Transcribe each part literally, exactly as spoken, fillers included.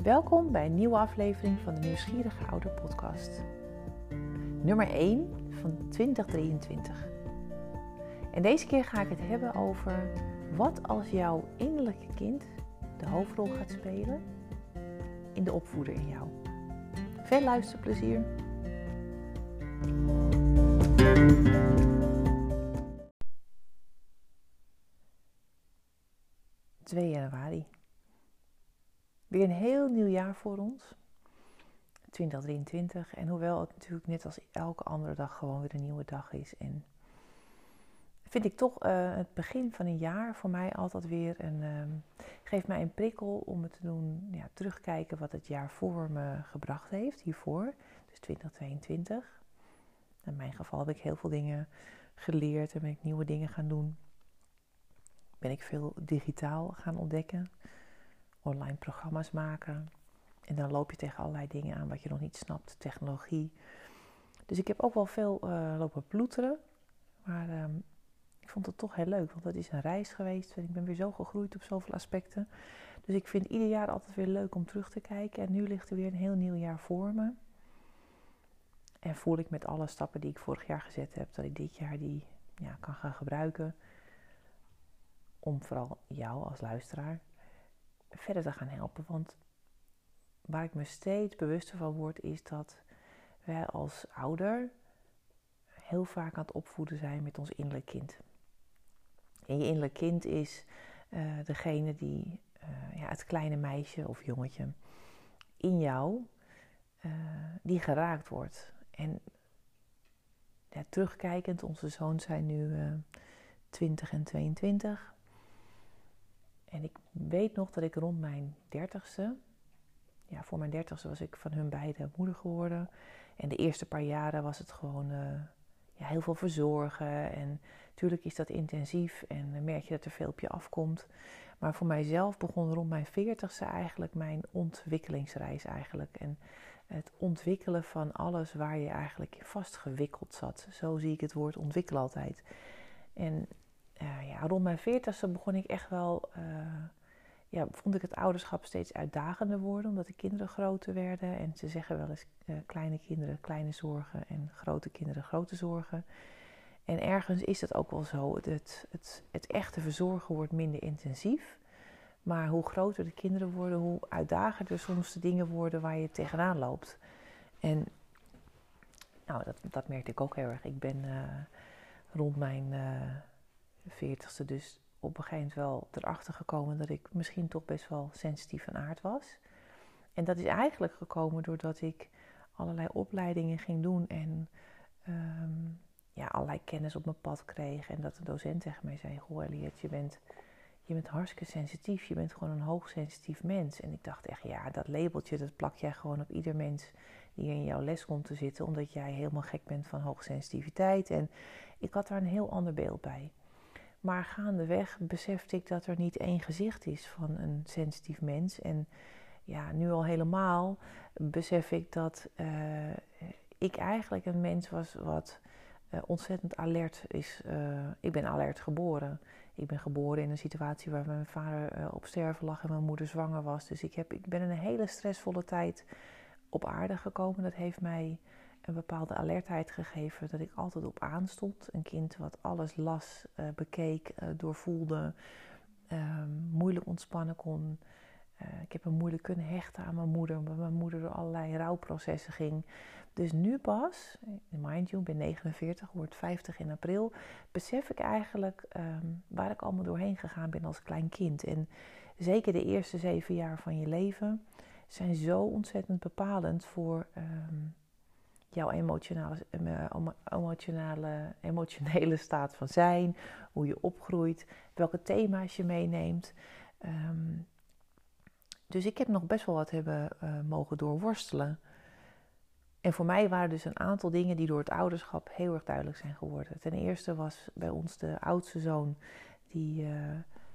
Welkom bij een nieuwe aflevering van de Nieuwsgierige Ouder podcast. Nummer één van twintig drieëntwintig. En deze keer ga ik het hebben over wat als jouw innerlijke kind de hoofdrol gaat spelen in de opvoeder in jou. Veel luisterplezier. twee januari. Weer een heel nieuw jaar voor ons, twintig drieëntwintig. En hoewel het natuurlijk net als elke andere dag gewoon weer een nieuwe dag is. En vind ik toch uh, het begin van een jaar voor mij altijd weer een... Uh, geeft mij een prikkel om het te doen, ja, terugkijken wat het jaar voor me gebracht heeft, hiervoor. Dus twintig tweeëntwintig. In mijn geval heb ik heel veel dingen geleerd en ben ik nieuwe dingen gaan doen. Ben ik veel digitaal gaan ontdekken. Online programma's maken. En dan loop je tegen allerlei dingen aan wat je nog niet snapt. Technologie. Dus ik heb ook wel veel uh, lopen ploeteren. Maar um, ik vond het toch heel leuk. Want het is een reis geweest. En ik ben weer zo gegroeid op zoveel aspecten. Dus ik vind ieder jaar altijd weer leuk om terug te kijken. En nu ligt er weer een heel nieuw jaar voor me. En voel ik met alle stappen die ik vorig jaar gezet heb. Dat ik dit jaar die ja, kan gaan gebruiken. Om vooral jou als luisteraar verder te gaan helpen. Want waar ik me steeds bewuster van word, is dat wij als ouder heel vaak aan het opvoeden zijn met ons innerlijk kind. En je innerlijk kind is uh, degene die, uh, ja, het kleine meisje of jongetje in jou, uh, die geraakt wordt. En ja, terugkijkend, onze zoons zijn nu uh, twintig en tweeëntwintig. En ik weet nog dat ik rond mijn dertigste, ja, voor mijn dertigste was ik van hun beiden moeder geworden. En de eerste paar jaren was het gewoon uh, ja, heel veel verzorgen. En natuurlijk is dat intensief en dan merk je dat er veel op je afkomt. Maar voor mijzelf begon rond mijn veertigste eigenlijk mijn ontwikkelingsreis eigenlijk. En het ontwikkelen van alles waar je eigenlijk in vastgewikkeld zat. Zo zie ik het woord ontwikkelen altijd. En Uh, ja, rond mijn veertigste begon ik echt wel, uh, ja, vond ik het ouderschap steeds uitdagender worden, omdat de kinderen groter werden. En ze zeggen wel eens, uh, kleine kinderen, kleine zorgen en grote kinderen, grote zorgen. En ergens is dat ook wel zo, het, het, het, het echte verzorgen wordt minder intensief. Maar hoe groter de kinderen worden, hoe uitdagender soms de dingen worden waar je tegenaan loopt. En nou, dat, dat merkte ik ook heel erg. Ik ben uh, rond mijn... Uh, veertigste dus op een gegeven moment wel erachter gekomen dat ik misschien toch best wel sensitief van aard was. En dat is eigenlijk gekomen doordat ik allerlei opleidingen ging doen en um, ja, allerlei kennis op mijn pad kreeg. En dat de docent tegen mij zei, goh Elliot, je bent, je bent hartstikke sensitief, je bent gewoon een hoogsensitief mens. En ik dacht echt, ja, dat labeltje, dat plak jij gewoon op ieder mens die in jouw les komt te zitten, omdat jij helemaal gek bent van hoogsensitiviteit. En ik had daar een heel ander beeld bij. Maar gaandeweg besefte ik dat er niet één gezicht is van een sensitief mens. En ja, nu al helemaal besef ik dat uh, ik eigenlijk een mens was wat uh, ontzettend alert is. Uh, ik ben alert geboren. Ik ben geboren in een situatie waar mijn vader uh, op sterven lag en mijn moeder zwanger was. Dus ik, heb, ik ben in een hele stressvolle tijd op aarde gekomen. Dat heeft mij een bepaalde alertheid gegeven, dat ik altijd op aanstond. Een kind wat alles las, uh, bekeek, uh, doorvoelde, uh, moeilijk ontspannen kon. Uh, ik heb me moeilijk kunnen hechten aan mijn moeder, omdat mijn moeder door allerlei rouwprocessen ging. Dus nu pas, mind you, ik ben negenenveertig, word vijftig in april, besef ik eigenlijk um, waar ik allemaal doorheen gegaan ben als klein kind. En zeker de eerste zeven jaar van je leven zijn zo ontzettend bepalend voor... Um, jouw emotionale, emotionale, emotionele staat van zijn, hoe je opgroeit, welke thema's je meeneemt. Um, dus ik heb nog best wel wat hebben uh, mogen doorworstelen. En voor mij waren dus een aantal dingen die door het ouderschap heel erg duidelijk zijn geworden. Ten eerste was bij ons de oudste zoon, die, uh,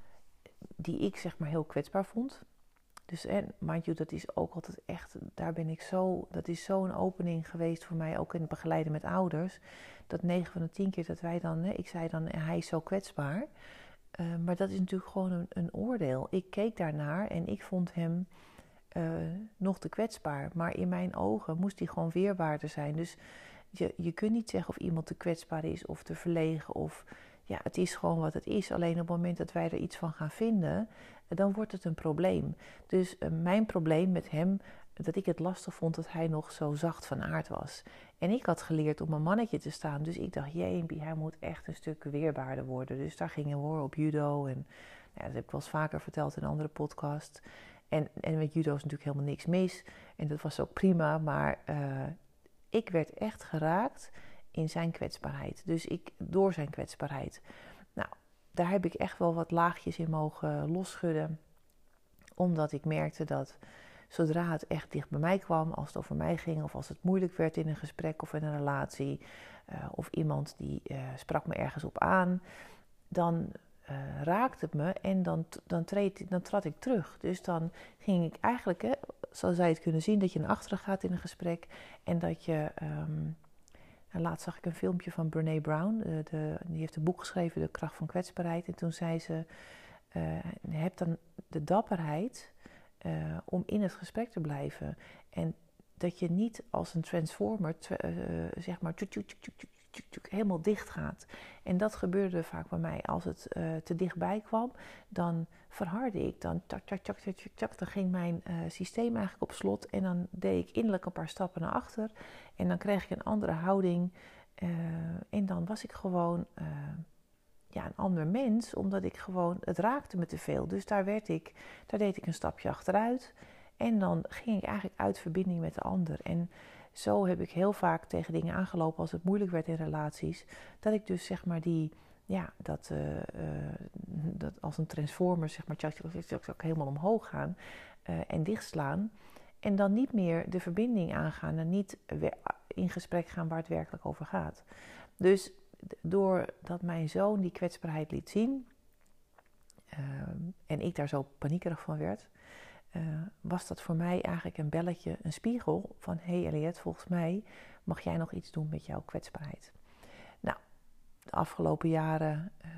die ik zeg maar heel kwetsbaar vond. Dus en mind you, dat is ook altijd echt, daar ben ik zo, dat is zo'n opening geweest voor mij, ook in het begeleiden met ouders. Dat negen van de tien keer dat wij dan, hè, ik zei dan, hij is zo kwetsbaar. Uh, maar dat is natuurlijk gewoon een, een oordeel. Ik keek daarnaar en ik vond hem uh, nog te kwetsbaar. Maar in mijn ogen moest hij gewoon weerbaarder zijn. Dus je, je kunt niet zeggen of iemand te kwetsbaar is of te verlegen. Of ja, het is gewoon wat het is. Alleen op het moment dat wij er iets van gaan vinden, dan wordt het een probleem. Dus uh, mijn probleem met hem, dat ik het lastig vond dat hij nog zo zacht van aard was. En ik had geleerd om een mannetje te staan. Dus ik dacht, jee, hij moet echt een stuk weerbaarder worden. Dus daar gingen we hoor op judo. En ja, dat heb ik wel eens vaker verteld in een andere podcast. En, en met judo is natuurlijk helemaal niks mis. En dat was ook prima. Maar uh, ik werd echt geraakt in zijn kwetsbaarheid. Dus ik, door zijn kwetsbaarheid. Nou, daar heb ik echt wel wat laagjes in mogen losschudden. Omdat ik merkte dat zodra het echt dicht bij mij kwam, als het over mij ging of als het moeilijk werd in een gesprek of in een relatie, uh, of iemand die uh, sprak me ergens op aan, dan uh, raakte het me en dan, dan, treed, dan trad ik terug. Dus dan ging ik eigenlijk, hè, zoals zij het kunnen zien, dat je naar achteren gaat in een gesprek en dat je... Um, en laatst zag ik een filmpje van Brené Brown, de, de, die heeft een boek geschreven, De Kracht van Kwetsbaarheid. En toen zei ze, uh, heb dan de dapperheid uh, om in het gesprek te blijven. En dat je niet als een transformer, uh, zeg maar, tjuk, tjuk, tjuk, tjuk, tjuk, tjuk, helemaal dicht gaat. En dat gebeurde vaak bij mij. Als het uh, te dichtbij kwam, dan verhardde ik. Dan, tak, tak, tak, tak, tak, tak, dan ging mijn uh, systeem eigenlijk op slot. En dan deed ik innerlijk een paar stappen naar achter. En dan kreeg ik een andere houding. Uh, en dan was ik gewoon uh, ja, een ander mens. Omdat ik gewoon, het raakte me te veel. Dus daar werd ik, daar deed ik een stapje achteruit. En dan ging ik eigenlijk uit verbinding met de ander. En zo heb ik heel vaak tegen dingen aangelopen als het moeilijk werd in relaties. Dat ik dus zeg maar die, ja, dat, uh, uh, dat als een transformer zeg maar tjak, tjak, tjak, tjak, helemaal omhoog gaan uh, en dichtslaan. En dan niet meer de verbinding aangaan en niet in gesprek gaan waar het werkelijk over gaat. Dus doordat mijn zoon die kwetsbaarheid liet zien uh, en ik daar zo paniekerig van werd, Uh, was dat voor mij eigenlijk een belletje, een spiegel van... hé hey Elliot, volgens mij mag jij nog iets doen met jouw kwetsbaarheid. Nou, de afgelopen jaren uh,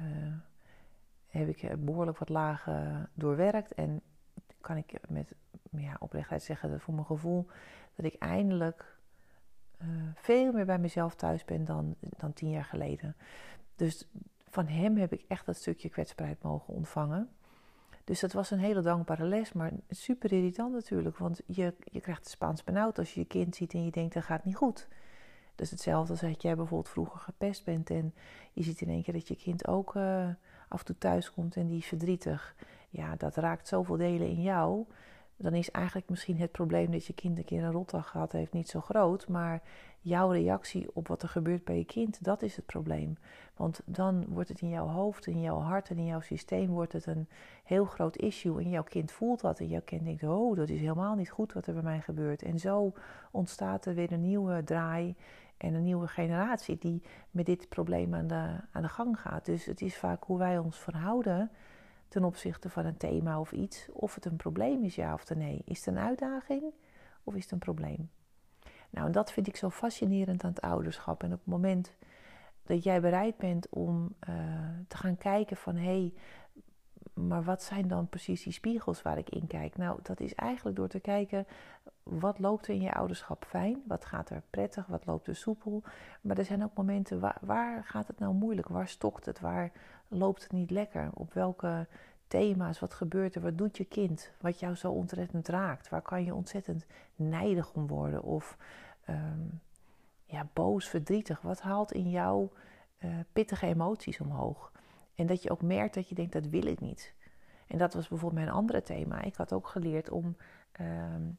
heb ik behoorlijk wat lagen doorwerkt... en kan ik met ja, oprechtheid zeggen dat voor mijn gevoel... dat ik eindelijk uh, veel meer bij mezelf thuis ben dan, dan tien jaar geleden. Dus van hem heb ik echt dat stukje kwetsbaarheid mogen ontvangen... Dus dat was een hele dankbare les, maar super irritant natuurlijk. Want je, je krijgt de Spaans benauwd als je je kind ziet en je denkt dat gaat niet goed. Dus hetzelfde als dat jij bijvoorbeeld vroeger gepest bent en je ziet in één keer dat je kind ook uh, af en toe thuis komt en die is verdrietig. Ja, dat raakt zoveel delen in jou. Dan is eigenlijk misschien het probleem dat je kind een keer een rotdag gehad heeft niet zo groot. Maar jouw reactie op wat er gebeurt bij je kind, dat is het probleem. Want dan wordt het in jouw hoofd, in jouw hart en in jouw systeem wordt het een heel groot issue. En jouw kind voelt dat en jouw kind denkt, oh, dat is helemaal niet goed wat er bij mij gebeurt. En zo ontstaat er weer een nieuwe draai en een nieuwe generatie die met dit probleem aan de, aan de gang gaat. Dus het is vaak hoe wij ons verhouden ten opzichte van een thema of iets, of het een probleem is, ja of nee. Is het een uitdaging of is het een probleem? Nou, en dat vind ik zo fascinerend aan het ouderschap. En op het moment dat jij bereid bent om uh, te gaan kijken van... hé, hey, maar wat zijn dan precies die spiegels waar ik in kijk? Nou, dat is eigenlijk door te kijken... wat loopt er in je ouderschap fijn? Wat gaat er prettig? Wat loopt er soepel? Maar er zijn ook momenten, waar, waar gaat het nou moeilijk? Waar stokt het? Waar loopt het niet lekker? Op welke thema's? Wat gebeurt er? Wat doet je kind? Wat jou zo ontzettend raakt? Waar kan je ontzettend nijdig om worden? Of um, ja, boos, verdrietig? Wat haalt in jou uh, pittige emoties omhoog? En dat je ook merkt dat je denkt, dat wil ik niet. En dat was bijvoorbeeld mijn andere thema. Ik had ook geleerd om... Um,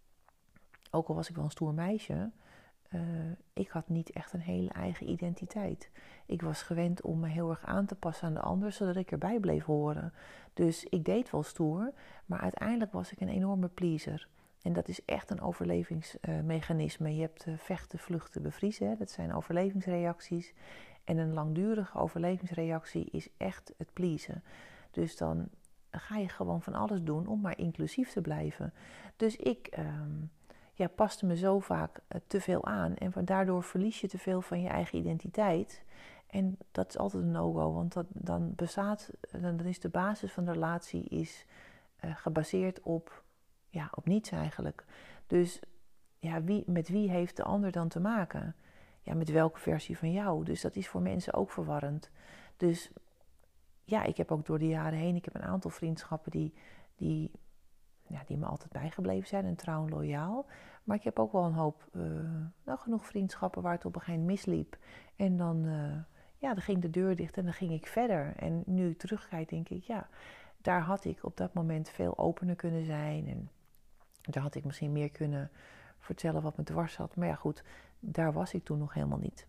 ook al was ik wel een stoer meisje, uh, ik had niet echt een hele eigen identiteit. Ik was gewend om me heel erg aan te passen aan de ander, zodat ik erbij bleef horen. Dus ik deed wel stoer, maar uiteindelijk was ik een enorme pleaser. En dat is echt een overlevingsmechanisme. Uh, je hebt uh, vechten, vluchten, bevriezen. Hè? Dat zijn overlevingsreacties. En een langdurige overlevingsreactie is echt het pleasen. Dus dan ga je gewoon van alles doen om maar inclusief te blijven. Dus ik... Um, Ja, paste me zo vaak uh, te veel aan. En daardoor verlies je te veel van je eigen identiteit. En dat is altijd een no-go. Want dat, dan bestaat, dan is de basis van de relatie is, uh, gebaseerd op ja, op niets eigenlijk. Dus ja, wie, met wie heeft de ander dan te maken? Ja, met welke versie van jou? Dus dat is voor mensen ook verwarrend. Dus ja, ik heb ook door de jaren heen, ik heb een aantal vriendschappen die, die, ja, die me altijd bijgebleven zijn en trouw en loyaal. Maar ik heb ook wel een hoop, uh, nou, genoeg vriendschappen waar het op een gegeven moment misliep. En dan, uh, ja, dan ging de deur dicht en dan ging ik verder. En nu ik terugkijk, denk ik, ja, daar had ik op dat moment veel opener kunnen zijn. En daar had ik misschien meer kunnen vertellen wat me dwars zat. Maar ja, goed, daar was ik toen nog helemaal niet.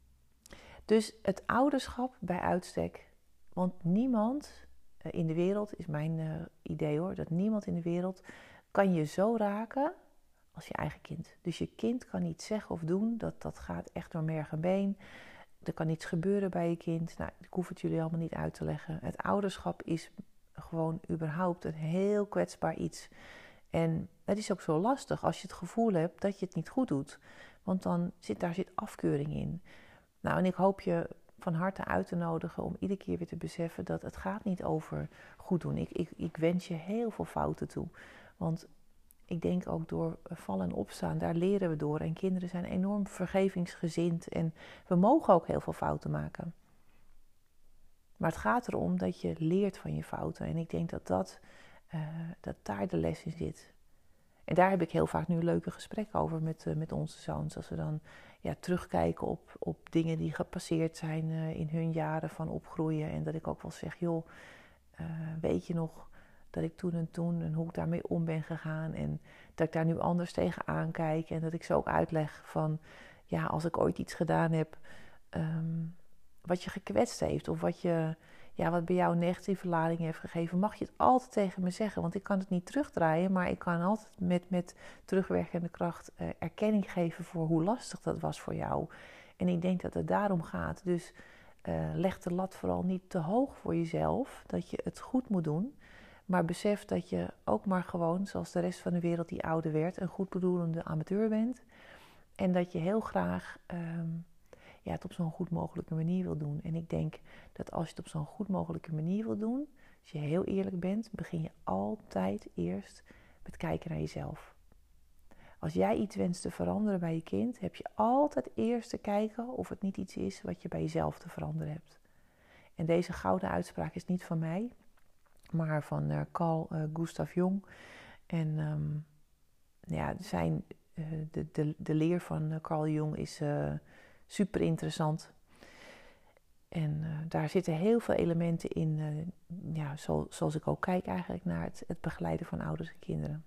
Dus het ouderschap bij uitstek. Want niemand in de wereld, is mijn uh, idee hoor, dat niemand in de wereld kan je zo raken als je eigen kind. Dus je kind kan niet zeggen of doen, dat, dat gaat echt door merg en been. Er kan iets gebeuren bij je kind. Nou, ik hoef het jullie allemaal niet uit te leggen. Het ouderschap is gewoon überhaupt een heel kwetsbaar iets. En het is ook zo lastig als je het gevoel hebt dat je het niet goed doet. Want dan zit daar zit afkeuring in. Nou, en ik hoop je van harte uit te nodigen om iedere keer weer te beseffen dat het gaat niet over goed doen. Ik, ik, ik wens je heel veel fouten toe. Want ik denk ook door vallen en opstaan, daar leren we door. En kinderen zijn enorm vergevingsgezind en we mogen ook heel veel fouten maken. Maar het gaat erom dat je leert van je fouten. En ik denk dat, dat, uh, dat daar de les in zit. En daar heb ik heel vaak nu leuke gesprekken over met, uh, met onze zoons. Als we dan ja, terugkijken op, op dingen die gepasseerd zijn uh, in hun jaren van opgroeien. En dat ik ook wel zeg, joh, uh, weet je nog dat ik toen en toen en hoe ik daarmee om ben gegaan. En dat ik daar nu anders tegenaan kijk. En dat ik ze ook uitleg van, ja, als ik ooit iets gedaan heb um, wat je gekwetst heeft. Of wat, je, ja, wat bij jou een negatieve lading heeft gegeven. Mag je het altijd tegen me zeggen. Want ik kan het niet terugdraaien. Maar ik kan altijd met, met terugwerkende kracht uh, erkenning geven voor hoe lastig dat was voor jou. En ik denk dat het daarom gaat. Dus uh, leg de lat vooral niet te hoog voor jezelf. Dat je het goed moet doen. Maar besef dat je ook maar gewoon, zoals de rest van de wereld die ouder werd, een goed bedoelende amateur bent. En dat je heel graag um, ja, het op zo'n goed mogelijke manier wil doen. En ik denk dat als je het op zo'n goed mogelijke manier wil doen, als je heel eerlijk bent, begin je altijd eerst met kijken naar jezelf. Als jij iets wenst te veranderen bij je kind, heb je altijd eerst te kijken of het niet iets is wat je bij jezelf te veranderen hebt. En deze gouden uitspraak is niet van mij, maar van uh, Carl uh, Gustav Jung. En um, ja, zijn, uh, de, de, de leer van uh, Carl Jung is uh, super interessant. En uh, daar zitten heel veel elementen in, uh, ja, zo, zoals ik ook kijk eigenlijk naar het, het begeleiden van ouders en kinderen.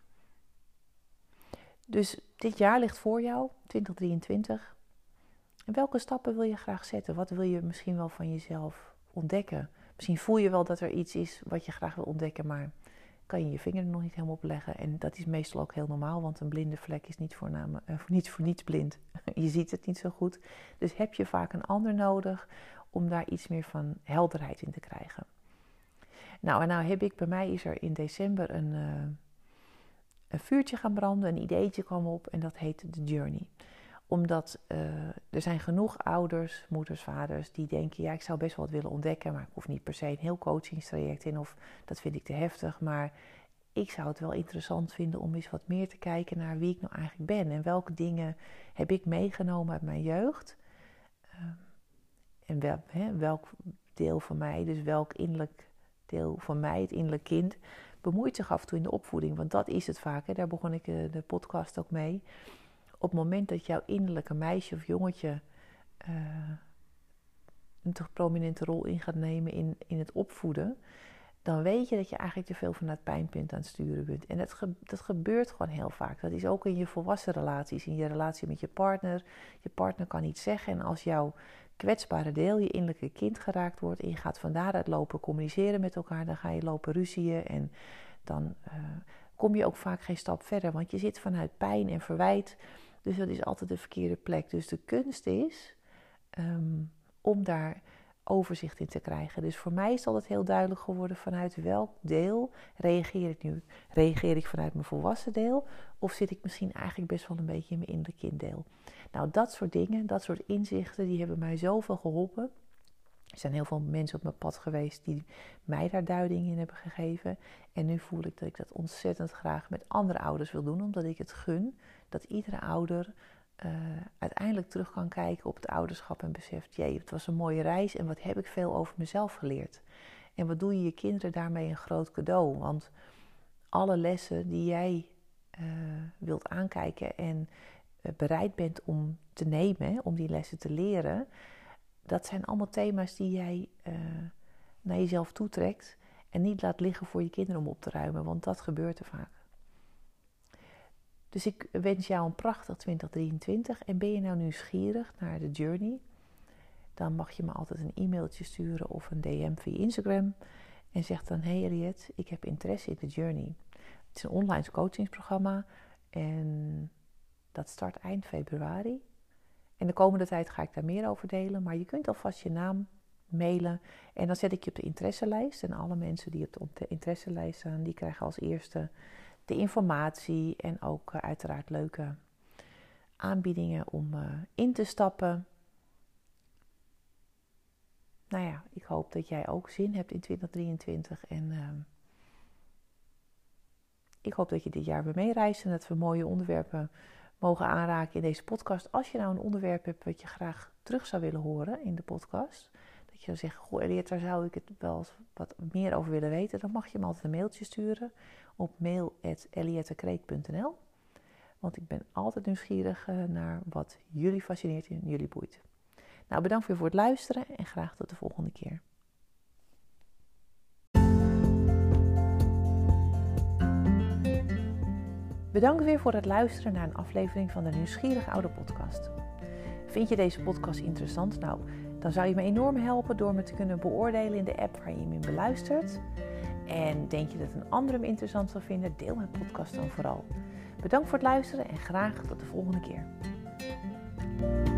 Dus dit jaar ligt voor jou, twintig drieëntwintig. En welke stappen wil je graag zetten? Wat wil je misschien wel van jezelf ontdekken? Misschien voel je wel dat er iets is wat je graag wil ontdekken, maar kan je je vinger er nog niet helemaal op leggen. En dat is meestal ook heel normaal, want een blinde vlek is niet voor, name, uh, niet voor niets blind. Je ziet het niet zo goed. Dus heb je vaak een ander nodig om daar iets meer van helderheid in te krijgen. Nou, en nou heb ik, bij mij is er in december een, uh, een vuurtje gaan branden, een ideetje kwam op en dat heet The Journey. Omdat uh, er zijn genoeg ouders, moeders, vaders die denken, ja, ik zou best wel wat willen ontdekken, maar ik hoef niet per se een heel coachingstraject in of dat vind ik te heftig. Maar ik zou het wel interessant vinden om eens wat meer te kijken naar wie ik nou eigenlijk ben en welke dingen heb ik meegenomen uit mijn jeugd. Uh, en wel, hè, welk deel van mij, dus welk innerlijk deel van mij, het innerlijk kind, bemoeit zich af en toe in de opvoeding. Want dat is het vaak, hè. Daar begon ik uh, de podcast ook mee. Op het moment dat jouw innerlijke meisje of jongetje uh, een te prominente rol in gaat nemen in, in het opvoeden, dan weet je dat je eigenlijk te veel van het pijnpunt aan het sturen bent. En dat, ge, dat gebeurt gewoon heel vaak. Dat is ook in je volwassen relaties, in je relatie met je partner. Je partner kan iets zeggen en als jouw kwetsbare deel, je innerlijke kind geraakt wordt en je gaat van daaruit lopen communiceren met elkaar, dan ga je lopen ruzieën en dan uh, kom je ook vaak geen stap verder, want je zit vanuit pijn en verwijt. Dus dat is altijd de verkeerde plek. Dus de kunst is um, om daar overzicht in te krijgen. Dus voor mij is het altijd heel duidelijk geworden vanuit welk deel reageer ik nu. Reageer ik vanuit mijn volwassen deel of zit ik misschien eigenlijk best wel een beetje in mijn innerlijk kinddeel. Nou, dat soort dingen, dat soort inzichten, die hebben mij zoveel geholpen. Er zijn heel veel mensen op mijn pad geweest die mij daar duiding in hebben gegeven. En nu voel ik dat ik dat ontzettend graag met andere ouders wil doen. Omdat ik het gun dat iedere ouder uh, uiteindelijk terug kan kijken op het ouderschap. En beseft, jee, het was een mooie reis en wat heb ik veel over mezelf geleerd. En wat doe je je kinderen daarmee een groot cadeau. Want alle lessen die jij uh, wilt aankijken en uh, bereid bent om te nemen, hè, om die lessen te leren, dat zijn allemaal thema's die jij uh, naar jezelf toetrekt en niet laat liggen voor je kinderen om op te ruimen, want dat gebeurt er vaak. Dus ik wens jou een prachtig twintig drieëntwintig en ben je nou nieuwsgierig naar de journey, dan mag je me altijd een e-mailtje sturen of een D M via Instagram en zeg dan, hey Harriet, ik heb interesse in de journey. Het is een online coachingsprogramma en dat start eind februari. En de komende tijd ga ik daar meer over delen. Maar je kunt alvast je naam mailen. En dan zet ik je op de interesselijst. En alle mensen die op de interesselijst staan, die krijgen als eerste de informatie. En ook uh, uiteraard leuke aanbiedingen om uh, in te stappen. Nou ja, ik hoop dat jij ook zin hebt in twintig drieëntwintig. En uh, ik hoop dat je dit jaar weer meereist. En dat we mooie onderwerpen mogen aanraken in deze podcast. Als je nou een onderwerp hebt wat je graag terug zou willen horen in de podcast, dat je zou zeggen, goh Elliot, daar zou ik het wel wat meer over willen weten, dan mag je me altijd een mailtje sturen op mail at elliettekreek punt n l. Want ik ben altijd nieuwsgierig naar wat jullie fascineert en jullie boeit. Nou, bedankt weer voor het luisteren en graag tot de volgende keer. Bedankt weer voor het luisteren naar een aflevering van de Nieuwsgierig Ouder podcast. Vind je deze podcast interessant? Nou, dan zou je me enorm helpen door me te kunnen beoordelen in de app waar je hem in beluistert. En denk je dat een ander hem interessant zal vinden? Deel mijn podcast dan vooral. Bedankt voor het luisteren en graag tot de volgende keer.